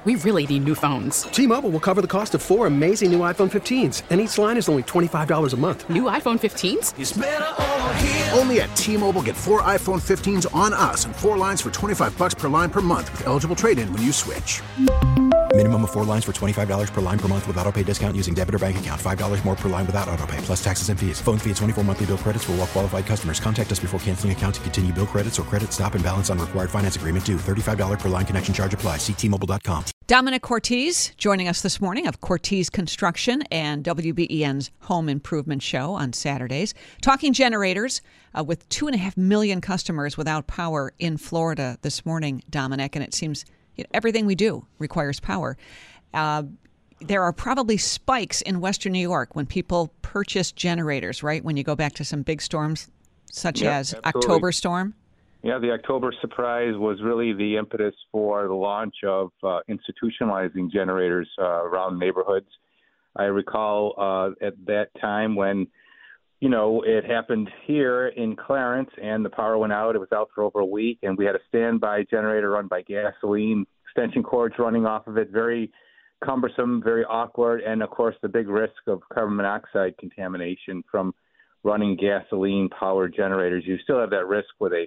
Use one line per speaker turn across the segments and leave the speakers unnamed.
We really need new phones.
T-Mobile will cover the cost of 4 amazing new iPhone 15s, and each line is only $25 a month.
New iPhone 15s?
It's better over here.
Only at T-Mobile, get 4 iPhone 15s on us and 4 lines for $25 per line per month with eligible trade-in when you switch.
Minimum of 4 lines for $25 per line per month with autopay discount using debit or bank account. $5 more per line without autopay, plus taxes and fees. Phone fee at 24 monthly bill credits for well-qualified customers. Contact us before canceling account to continue bill credits or credit stop and balance on required finance agreement due. $35 per line connection charge applies. See T-Mobile.com.
Dominic Cortese joining us this morning of Cortese Construction and WBEN's Home Improvement Show on Saturdays. Talking generators with 2.5 million customers without power in Florida this morning, Dominic, and it seems everything we do requires power. There are probably spikes in Western New York when people purchase generators, right? When you go back to some big storms such as
absolutely.
October storm.
Yeah, the October surprise was really the impetus for the launch of institutionalizing generators around neighborhoods. I recall at that time when, it happened here in Clarence and the power went out. It was out for over a week, and we had a standby generator run by gasoline, extension cords running off of it, very cumbersome, very awkward, and, of course, the big risk of carbon monoxide contamination from running gasoline-powered generators. You still have that risk with a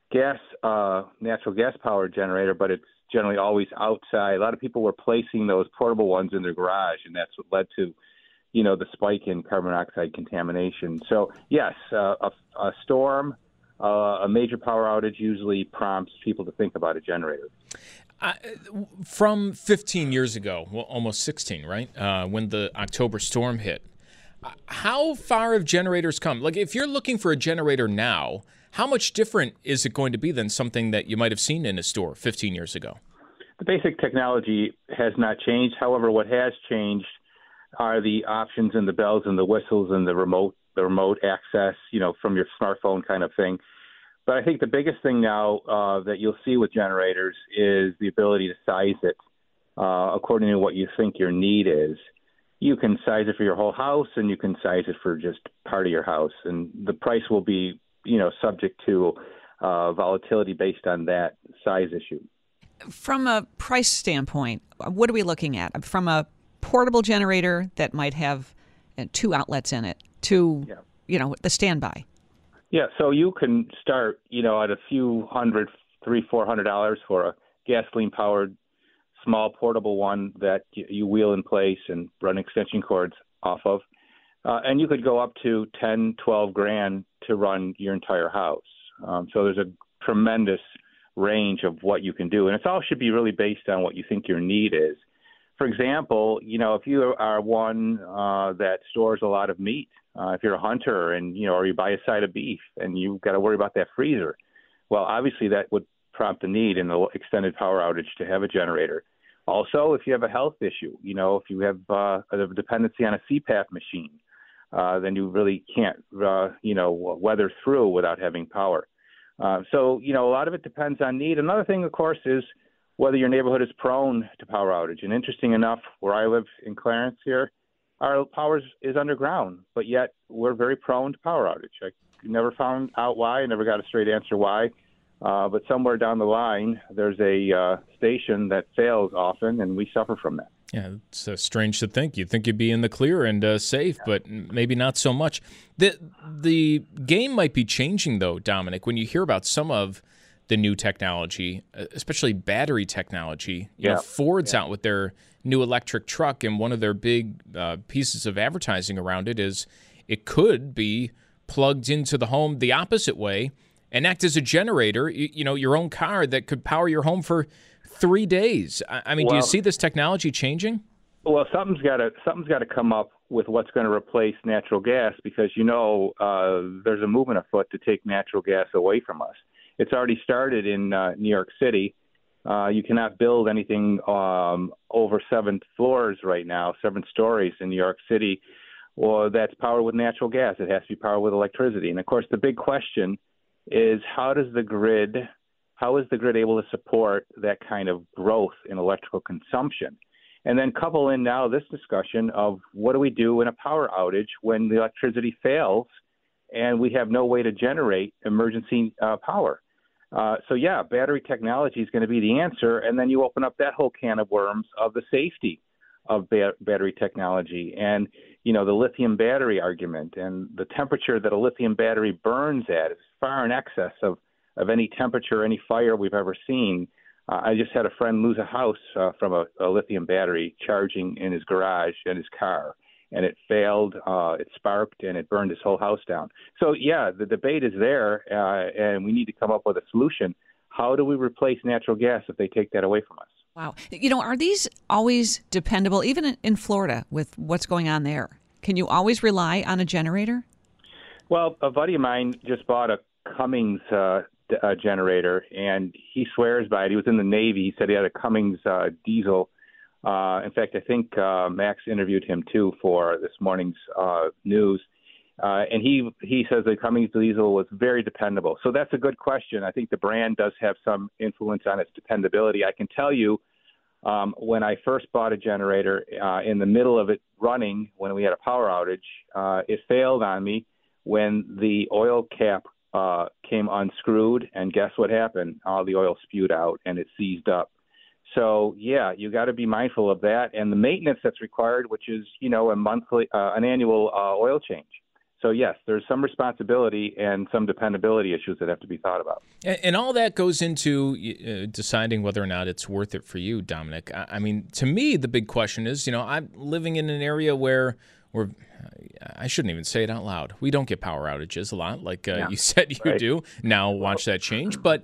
natural gas powered generator, but it's generally always outside. A lot of people were placing those portable ones in their garage, and that's what led to, the spike in carbon monoxide contamination. So yes, a storm, a major power outage usually prompts people to think about a generator.
From 15 years ago, well, almost 16, right? When the October storm hit, how far have generators come? Like, if you're looking for a generator now, how much different is it going to be than something that you might have seen in a store 15 years ago?
The basic technology has not changed. However, what has changed are the options and the bells and the whistles and the remote access, from your smartphone kind of thing. But I think the biggest thing now that you'll see with generators is the ability to size it according to what you think your need is. You can size it for your whole house, and you can size it for just part of your house. And the price will be subject to volatility based on that size issue.
From a price standpoint, what are we looking at? From a portable generator that might have 2 outlets in it to, the standby?
Yeah, so you can start, at a few hundred, $300-$400 for a gasoline-powered small portable one that you wheel in place and run extension cords off of. And you could go up to $10,000-$12,000 to run your entire house. So there's a tremendous range of what you can do. And it all should be really based on what you think your need is. For example, if you are one that stores a lot of meat, if you're a hunter and, or you buy a side of beef and you've got to worry about that freezer, well, obviously that would prompt a need in the extended power outage to have a generator. Also, if you have a health issue, if you have a dependency on a CPAP machine, then you really can't, weather through without having power. So, a lot of it depends on need. Another thing, of course, is whether your neighborhood is prone to power outage. And interesting enough, where I live in Clarence here, our power is underground, but yet we're very prone to power outage. I never found out why. I never got a straight answer why. But somewhere down the line, there's a station that fails often, and we suffer from that.
Yeah, it's strange to think. You'd think you'd be in the clear and safe, but maybe not so much. The game might be changing, though, Dominic, when you hear about some of the new technology, especially battery technology. Ford's out with their new electric truck, and one of their big pieces of advertising around it is it could be plugged into the home the opposite way and act as a generator, your own car that could power your home for 3 days. I mean, do you see this technology changing?
Well, something's got to come up with what's going to replace natural gas, because there's a movement afoot to take natural gas away from us. It's already started in New York City. You cannot build anything over 7 floors right now, 7 stories in New York City, or that's powered with natural gas. It has to be powered with electricity. And of course, the big question is how is the grid able to support that kind of growth in electrical consumption? And then couple in now this discussion of what do we do in a power outage when the electricity fails and we have no way to generate emergency power. So yeah, battery technology is going to be the answer, and then you open up that whole can of worms of the safety of battery technology, and the lithium battery argument, and the temperature that a lithium battery burns at is far in excess of any temperature, any fire we've ever seen. I just had a friend lose a house from a lithium battery charging in his garage and his car, and it failed, it sparked, and it burned his whole house down. So, yeah, the debate is there, and we need to come up with a solution. How do we replace natural gas if they take that away from us?
Wow. Are these always dependable, even in Florida with what's going on there? Can you always rely on a generator?
Well, a buddy of mine just bought a Cummins generator, and he swears by it. He was in the Navy. He said he had a Cummins diesel. In fact, I think Max interviewed him, too, for this morning's news. And he says the Cummins diesel was very dependable. So that's a good question. I think the brand does have some influence on its dependability. I can tell you when I first bought a generator, in the middle of it running, when we had a power outage, it failed on me when the oil cap came unscrewed. And guess what happened? All the oil spewed out and it seized up. So, yeah, you got to be mindful of that and the maintenance that's required, which is, an annual oil change. So, yes, there's some responsibility and some dependability issues that have to be thought about.
And all that goes into deciding whether or not it's worth it for you, Dominic. I mean, to me, the big question is, I'm living in an area where I shouldn't even say it out loud. We don't get power outages a lot, like you said you do. Now watch that change. But,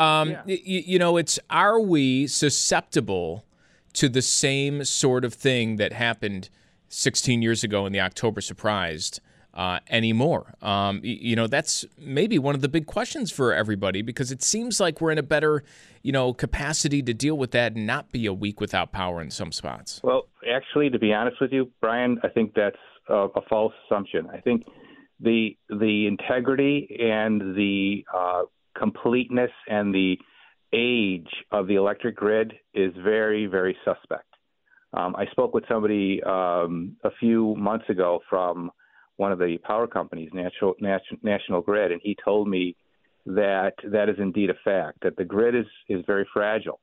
it's, are we susceptible to the same sort of thing that happened 16 years ago in the October surprise anymore? That's maybe one of the big questions for everybody, because it seems like we're in a better, capacity to deal with that and not be a week without power in some spots.
Well, actually, to be honest with you, Brian, I think that's a false assumption. I think the integrity and the completeness and the age of the electric grid is very, very suspect. I spoke with somebody a few months ago from one of the power companies, National Grid, and he told me that is indeed a fact, that the grid is very fragile.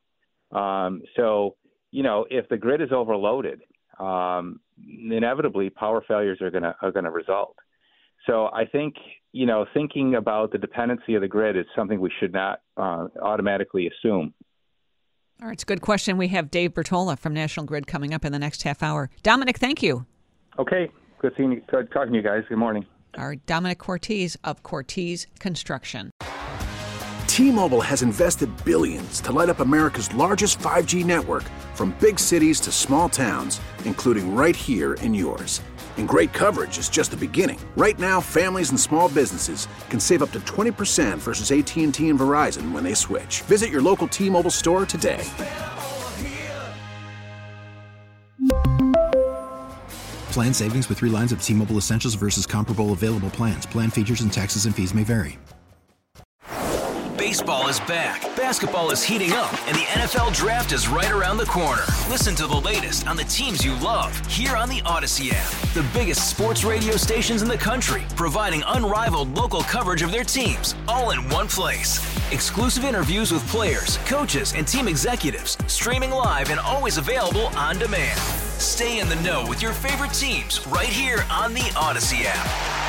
So, if the grid is overloaded, inevitably power failures are gonna result. So I think, thinking about the dependency of the grid is something we should not automatically assume.
All right, it's a good question. We have Dave Bertola from National Grid coming up in the next half hour. Dominic, thank you.
Okay. Good seeing you. Good talking to you guys. Good morning.
All right, Dominic Cortese of Cortese Construction.
T-Mobile has invested billions to light up America's largest 5G network, from big cities to small towns, including right here in yours. And great coverage is just the beginning. Right now, families and small businesses can save up to 20% versus AT&T and Verizon when they switch. Visit your local T-Mobile store today.
Plan savings with 3 lines of T-Mobile Essentials versus comparable available plans. Plan features and taxes and fees may vary.
Baseball is back, basketball is heating up, and the NFL Draft is right around the corner. Listen to the latest on the teams you love here on the Odyssey app. The biggest sports radio stations in the country, providing unrivaled local coverage of their teams, all in one place. Exclusive interviews with players, coaches, and team executives, streaming live and always available on demand. Stay in the know with your favorite teams right here on the Odyssey app.